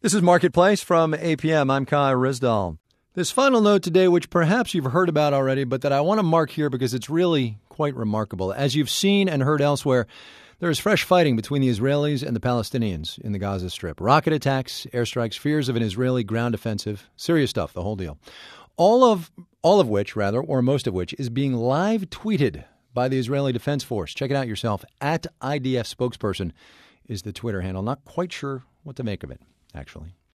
This is Marketplace from APM. I'm Kai Rizdal. This final note today, which perhaps you've heard about already, but that I want to mark here because it's really quite remarkable. As you've seen and heard elsewhere, there is fresh fighting between the Israelis and the Palestinians in the Gaza Strip. Rocket attacks, airstrikes, fears of an Israeli ground offensive. Serious stuff, the whole deal. All of which, or most of which, is being live tweeted by the Israeli Defense Force. Check it out yourself. @IDF spokesperson is the Twitter handle. Not quite sure what to make of it, actually.